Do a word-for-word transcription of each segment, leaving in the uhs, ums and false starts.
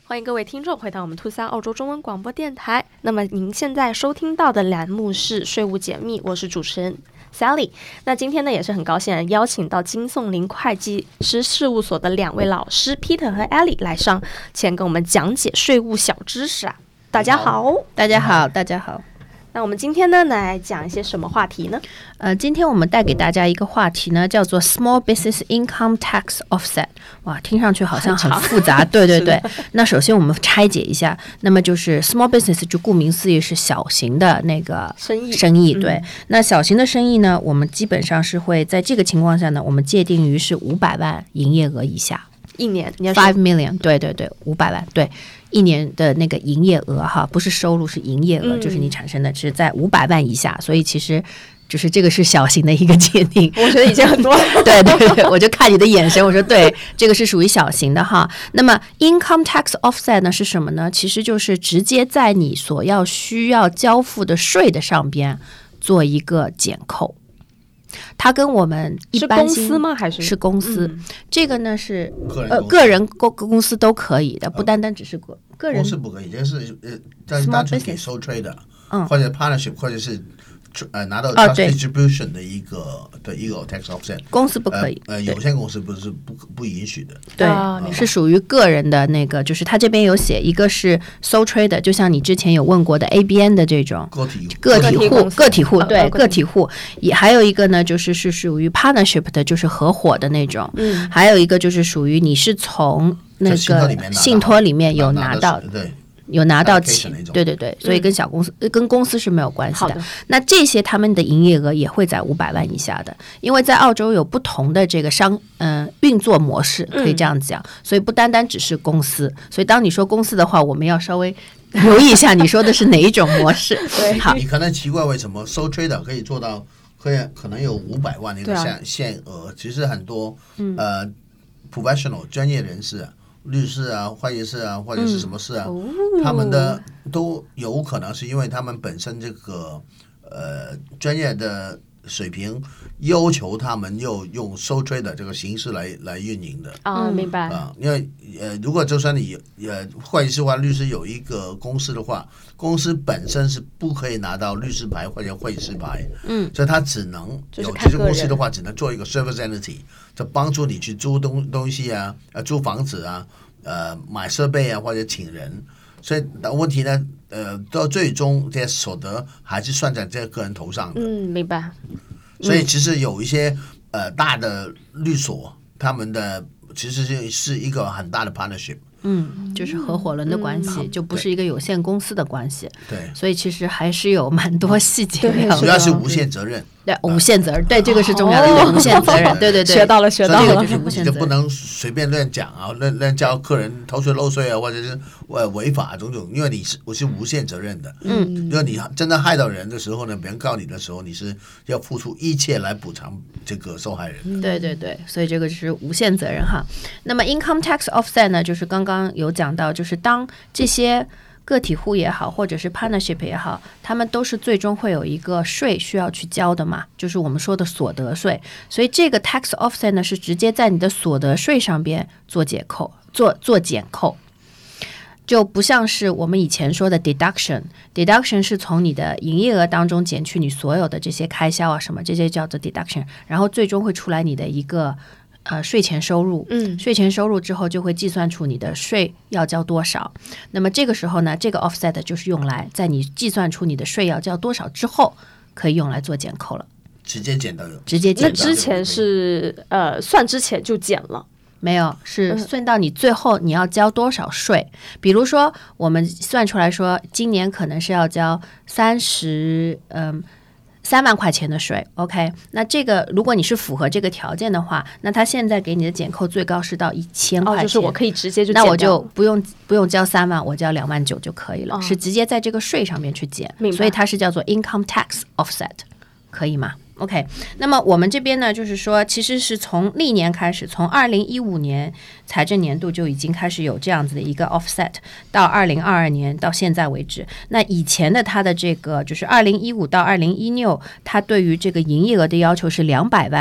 欢迎各位听众回到我们兔三澳洲中文广播电台。那么您现在收听到的栏目是税务解密，我是主持人 Sally。 那今天呢也是很高兴邀请到金颂林会计师事务所的两位老师 Peter 和 Ellie 来上前跟我们讲解税务小知识啊。大家好。 大家好，大家好。 那我们今天呢来讲一些什么话题呢？ 呃，今天我们带给大家一个话题呢，叫做 Small Business Income Tax Offset。哇，听上去好像很复杂。对对对。那首先我们拆解一下，那么就是 Small Business 就顾名思义是小型的那个生意。 生意对、嗯。那小型的生意呢，我们基本上是会在这个情况下呢，我们界定于是五百万营业额以下。 一年 five million， 对对对，五百万，对，一年的那个营业额哈，不是收入，是营业额，嗯、就是你产生的是在五百万以下，所以其实就是这个是小型的一个界定。 我觉得已经很多了。 对对对，我就看你的眼神，我说对，这个是属于小型的哈。那么 income tax offset 呢是什么呢？其实就是直接在你所要需要交付的税的上边做一个减扣。它跟我们一般是公司吗？还是是公司？嗯、这个呢是个人呃个人公公司都可以的，不单单只是个个人。 公司不可以，就是呃，但是单纯给 sole trader，嗯，或者 partnership， 或者是呃拿到 trust distribution 的一个、哦、的一个 tax offset。 公司不可以， 呃，呃有限公司不是不不允许的。 对， 哦、 是属于个人的那个，就是他这边有写，一个是 sole trader， 就像你之前有问过的 A B N 的这种个体个体户个体户对、 哦、 个体户，也还有一个呢就是是属于 partnership 的，就是合伙的那种， 嗯， 还有一个就是属于你是从那个信托里面有拿到的， 对。 有拿到钱，对对对，所以跟小公司、嗯、跟公司是没有关系 的, 的。那这些他们的营业额也会在五百万以下的，因为在澳洲有不同的这个商嗯、呃、运作模式，可以这样讲、嗯，所以不单单只是公司。所以当你说公司的话，我们要稍微留意一下，你说的是哪一种模式？ 对， 好， 你可能奇怪为什么 sole trader 可以做到，可以可能有五百万的一个限、啊、限额，其实很多、嗯、呃 professional 专业人士、啊。律师啊，会计师啊，或者是什么事啊、嗯哦，他们的都有可能是因为他们本身这个呃专业的水平要求他们又用 sole trader 这个形式来来运营的啊，明白啊？因为呃，如果就算你呃会计师或律师有一个公司的话，公司本身是不可以拿到律师牌或者会计师牌， 嗯， 所以他只能有这些公司的话，只能做一个 service entity， 就帮助你去租东东西啊，呃，租房子啊，呃，买设备啊，或者请人。所以问题呢，呃，到最终这些所得还是算在这个人头上的。 嗯，明白。 所以其实有一些呃大的律所，他们的其实是是一个很大的 partnership。 嗯，就是合伙人的关系、嗯，就不是一个有限公司的关系。 对， 所以其实还是有蛮多细节的。 主要是无限责任。 对，无限责任，对，这个是重要的，哦、无限责任。对对对， 学到了，学到了。 就是无限责任，就不能随便乱讲啊，乱乱叫客人偷税漏税啊，或者是呃违法种种，因为你是我是无限责任的。 嗯， 因为你真的害到人的时候呢，别人告你的时候，你是要付出一切来补偿这个受害人的。 对对对，所以这个是无限责任哈。那么 income tax offset 呢，就是刚刚有讲到。就是当这些个体户也好，或者是 partnership 也好，他们都是最终会有一个税需要去交的嘛，就是我们说的所得税。所以这个 tax offset 呢，是直接在你的所得税上边做减扣，做做减扣，就不像是我们以前说的 deduction。 deduction 是从你的营业额当中减去你所有的这些开销啊什么，这些叫做 deduction， 然后最终会出来你的一个呃，税前收入， 嗯， 税前收入之后就会计算出你的税要交多少。那么这个时候呢，这个 offset 就是用来在你计算出你的税要交多少之后，可以用来做减扣了。 直接减到有， 直接减到。 那之前是呃，算之前就减了。 没有，是算到你最后你要交多少税。比如说，我们算出来说，今年可能是要交三十，嗯。三万块钱的税 ，OK， 那这个如果你是符合这个条件的话，那他现在给你的减扣最高是到一千块钱， 哦，就是我可以直接就减， 那我就不用不用交三万，我交两万九就可以了， 哦， 是直接在这个税上面去减，所以它是叫做 income tax offset， 可以吗？OK， 那么我们这边呢，就是说，其实是从历年开始，从二零一五年财政年度就已经开始有这样子的一个 offset， 到二零二二年到现在为止。那以前的它的这个就是二零一五到二零一六，它对于这个营业额的要求是两百万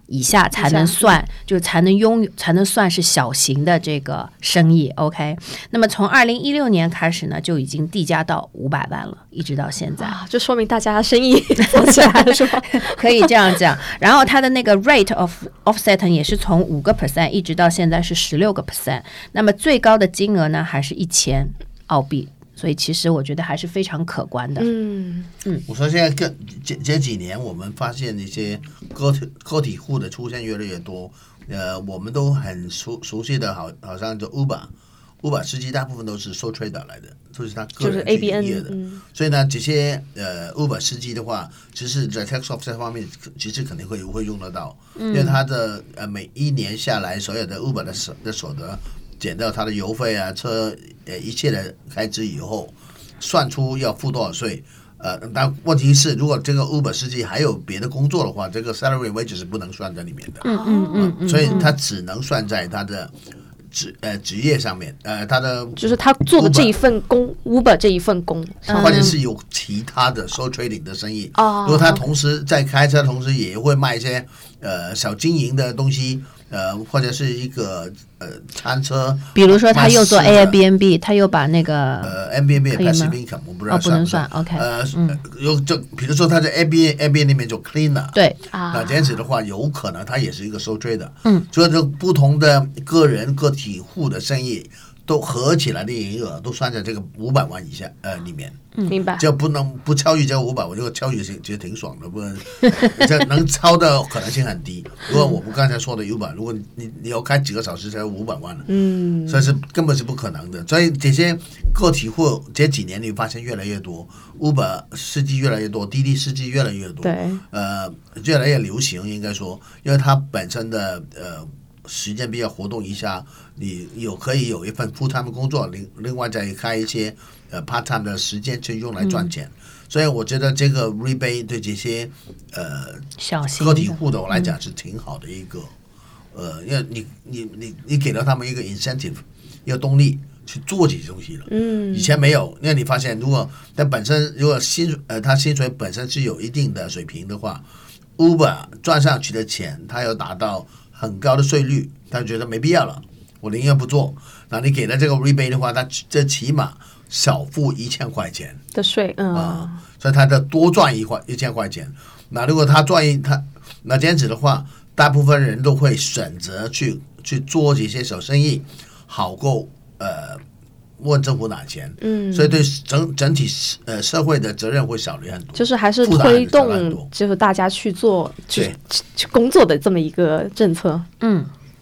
以下才能算，就才能拥有，才能算是小型的这个生意。OK， 那么从二零一六年开始呢，就已经递加到五百万了，一直到现在。 啊，就说明大家生意做起来了，是吧？ 可以这样讲。然后它的那个 rate of offset 也是从五个 percent 一直到现在是十六个 percent。那么最高的金额呢，还是一千澳币。所以其实我觉得还是非常可观的。 嗯嗯，我说现在这这这几年，我们发现一些个体个体户的出现越来越多。呃，我们都很熟熟悉的好，好像就 Uber。Uber 司机大部分都是 sole trader 来的，都是他个人去营业的。嗯、所以呢，这些呃 Uber 司机的话，其实在 tax offset 方面，其实肯定会会用得到，嗯、因为他的呃每一年下来所有的 Uber 的所的所得。减掉他的油费啊、车呃一切的开支以后，算出要付多少税。呃，但问题是，如果这个 Uber 司机还有别的工作的话，这个 salary wage 是不能算在里面的。 嗯嗯嗯嗯， 所以他只能算在他的职呃职业上面。呃，他的就是他做的这一份工 ，Uber 这一份工， 或者是有其他的 sole trading 的生意。哦，如果他同时在开车，同时也会卖一些呃小经营的东西。呃，或者是一个呃餐车， 比如说他又做 Airbnb， 他又把那个呃 Airbnb passive income 我不知道哦不能算 ，OK， 呃，嗯、有就比如说他在 Airbnb Airbnb 里面做 cleaner， 对啊，那这样子的话，有可能他也是一个sole trader，嗯，所以就不同的个人个体户的生意都合起来的营业额都算在这个五百万以下呃里面。 明白， 就不能不超越这五百，我就超越其实挺爽的，不能这能超的可能性很低。如果我们刚才说的 Uber， 如果你你要开几个小时才五百万了，嗯，所以是根本是不可能的。所以这些个体户这几年你发现越来越多 ，Uber 司机越来越多，滴滴司机越来越多， 对， 呃，越来越流行，应该说，因为它本身的呃。时间比较活动一下，你有可以有一份 full time 工作，另另外再开一些呃 part time 的时间去用来赚钱，嗯、所以我觉得这个 rebate 对这些呃小型个体户的我来讲是挺好的一个，嗯、呃，因为你你你你给了他们一个 incentive， 一个动力去做这些东西了。嗯，以前没有，因为你发现如果但本身如果薪呃他薪水本身是有一定的水平的话 ，Uber 赚上去的钱，他要达到很高的税率，他觉得没必要了，我宁愿不做。那你给了这个 rebate 的话，他这起码少付一千块钱的税，嗯、 啊，所以他的多赚一块一千块钱。那如果他赚一他那这样子的话，大部分人都会选择去去做这些小生意，好过呃问政府拿钱。嗯，所以对整整体呃社会的责任会少了很多， 就是还是推动就是大家去做去去工作的这么一个政策。嗯，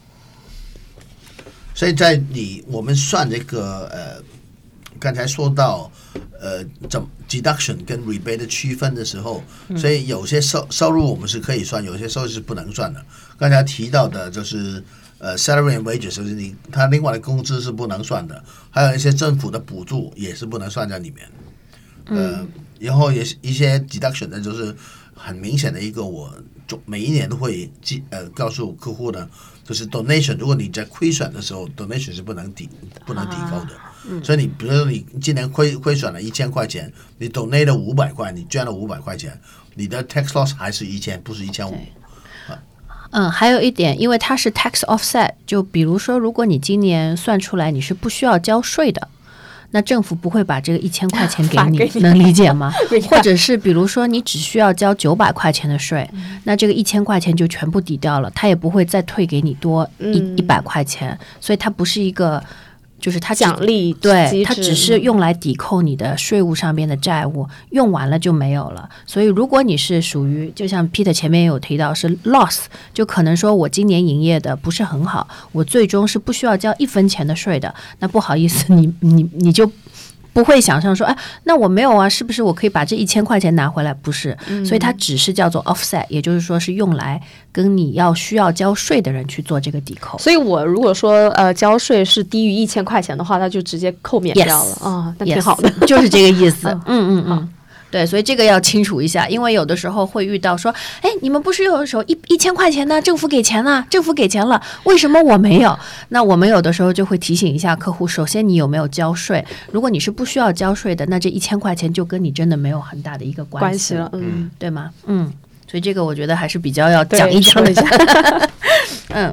所以在你我们算这个呃刚才说到呃怎 deduction 跟 rebate 的区分的时候，嗯、所以有些收收入我们是可以算，有些收入是不能算的。刚才提到的就是呃 salary and wages， 就是你他另外的工资是不能算的，还有一些政府的补助也是不能算在里面。呃，嗯、然后也一些 deduction 呢，就是很明显的一个，我每一年都会记呃告诉客户呢，就是 donation， 如果你在亏损的时候 ，donation 是不能抵不能抵扣的。啊嗯、所以你比如说你今年亏亏损了一千块钱，你 donate 了五百块，你捐了五百块钱，你的 tax loss 还是一千，不是一千五。 嗯，还有一点，因为它是 tax offset， 就比如说，如果你今年算出来你是不需要交税的，那政府不会把这个一千块钱给你，给你能理解吗？或者是比如说你只需要交九百块钱的税，嗯、那这个一千块钱就全部抵掉了，他也不会再退给你多一一百块钱，所以它不是一个。就是它奖励， 对，它只是用来抵扣你的税务上边的债务，用完了就没有了。所以如果你是属于，就像 Peter 前面有提到是 loss， 就可能说我今年营业的不是很好，我最终是不需要交一分钱的税的，那不好意思，你你你就不会想象说，哎，那我没有啊，是不是我可以把这一千块钱拿回来？不是，嗯、所以它只是叫做 offset， 也就是说是用来跟你要需要交税的人去做这个抵扣。 所以我如果说呃交税是低于一千块钱的话，那就直接扣免掉了啊， yes, 那挺好的， yes, 就是这个意思。嗯嗯嗯。对，所以这个要清楚一下，因为有的时候会遇到说，哎，你们不是有的时候一一千块钱呢，政府给钱了，政府给钱了，为什么我没有？那我们有的时候就会提醒一下客户，首先你有没有交税？如果你是不需要交税的，那这一千块钱就跟你真的没有很大的一个关系关系了，嗯， 对吗？嗯。 所以这个我觉得还是比较要讲一讲的一下。嗯。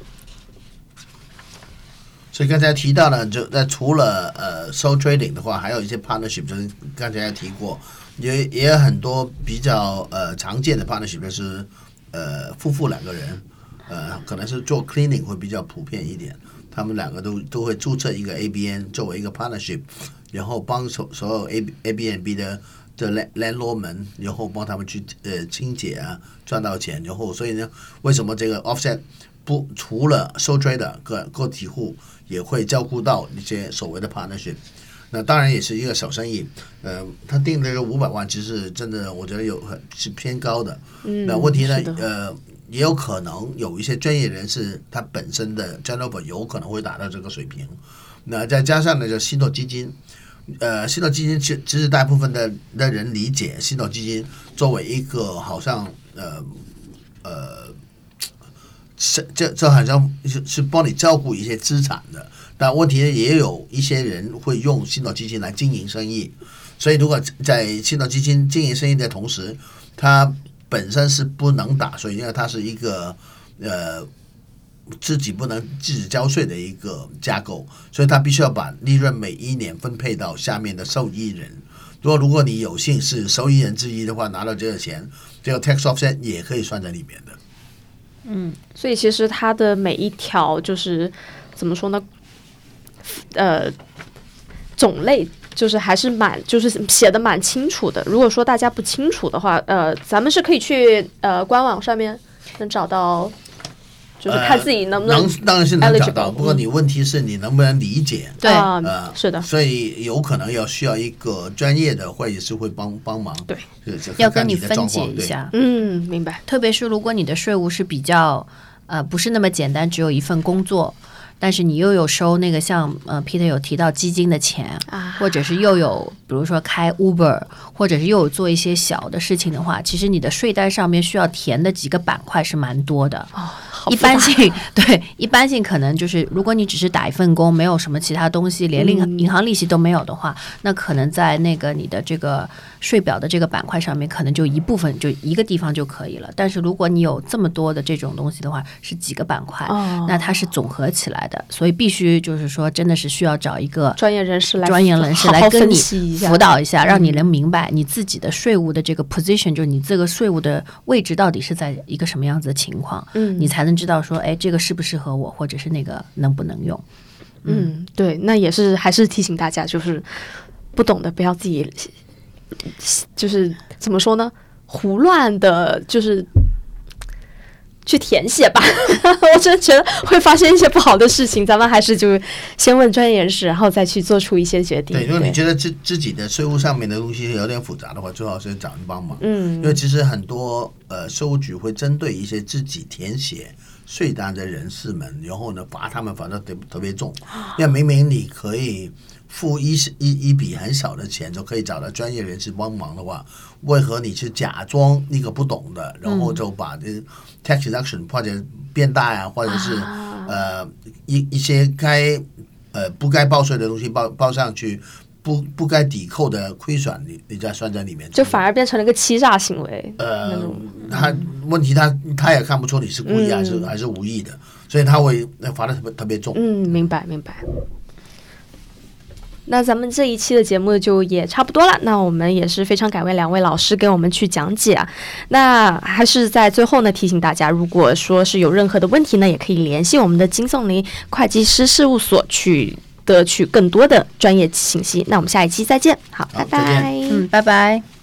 所以刚才提到了，就那除了呃 sole trading 的话，还有一些 partnership， 就是刚才也提过，也也有很多比较呃常见的 partnership， 就是呃夫妇两个人，呃可能是做 cleaning 会比较普遍一点，他们两个都都会注册一个 A B N 作为一个 partnership， 然后帮所所有 A A B N B 的的 landlord 们，然后帮他们去呃清洁啊，赚到钱，然后所以呢，为什么这个 offset 不除了 sole trader 个个体户也会照顾到一些所谓的 partnership， 那当然也是一个小生意。呃，他定这个五百万，其实真的我觉得有是偏高的。嗯，那问题呢，呃，也有可能有一些专业人士，他本身的 turnover 有可能会达到这个水平。那再加上呢，就信托基金，呃，信托基金其其实大部分的的人理解信托基金作为一个好像呃呃。是这这好像是是帮你照顾一些资产的，但问题也有一些人会用信托基金来经营生意，所以如果在信托基金经营生意的同时，它本身是不能打税，因为它是一个呃自己不能自己交税的一个架构，所以它必须要把利润每一年分配到下面的受益人。如果如果你有幸是受益人之一的话，拿到这个钱，这个 tax offset 也可以算在里面的。 嗯，所以其实它的每一条就是怎么说呢？呃，种类就是还是蛮就是写的蛮清楚的。如果说大家不清楚的话，呃，咱们是可以去呃官网上面能找到，就是看自己能不能、呃、 能当然是能找到，不过你问题是你能不能理解？ 对， 呃， 是的， 所以有可能要需要一个专业的会计师会帮帮忙。 对， 要跟你分解一下。 嗯，明白。 特别是如果你的税务是比较呃不是那么简单，只有一份工作。但是你又有收那个像呃 Peter 有提到基金的钱、啊、或者是又有比如说开 Uber 或者是又有做一些小的事情的话，其实你的税单上面需要填的几个板块是蛮多的、 哦、 一般性对一般性可能就是如果你只是打一份工，没有什么其他东西，连银行利息都没有的话、嗯、那可能在那个你的这个税表的这个板块上面可能就一部分就一个地方就可以了。但是如果你有这么多的这种东西的话，是几个板块、哦、那它是总合起来的，所以必须就是说真的是需要找一个专业人士来专业人士来跟你辅导一下， 嗯、 让你能明白你自己的税务的这个 position， 就是你这个税务的位置到底是在一个什么样子的情况，嗯，你才能知道说哎这个适不适合我，或者是那个能不能用。 嗯，嗯对，那也是还是提醒大家，就是不懂的不要自己就是怎么说呢，胡乱的就是去填写吧我真的觉得会发生一些不好的事情，咱们还是就先问专业人士，然后再去做出一些决定。 对，如果你觉得自自己的税务上面的东西有点复杂的话，最好是找人帮忙。 嗯， 因为其实很多呃税务局会针对一些自己填写税单的人士们，然后呢罚他们罚得特别重，因为明明你可以付一一一笔很少的钱就可以找到专业人士帮忙的话，为何你是假装那个不懂的，然后就把这 tax deduction 或者变大呀、啊，或者是、啊、呃一一些该呃不该报税的东西报报上去，不不该抵扣的亏损，你你再算在里面， 就反而变成了一个欺诈行为。 呃，他问题他他也看不出你是故意还是、嗯、还是无意的，所以他会罚的特别特别重。 嗯，明白明白。那咱们这一期的节目就也差不多了，那我们也是非常感谢两位老师给我们去讲解啊。那还是在最后呢提醒大家，如果说是有任何的问题呢，也可以联系我们的金颂林会计师事务所去得取更多的专业信息。那我们下一期再见，好， 好拜拜， 嗯，拜拜。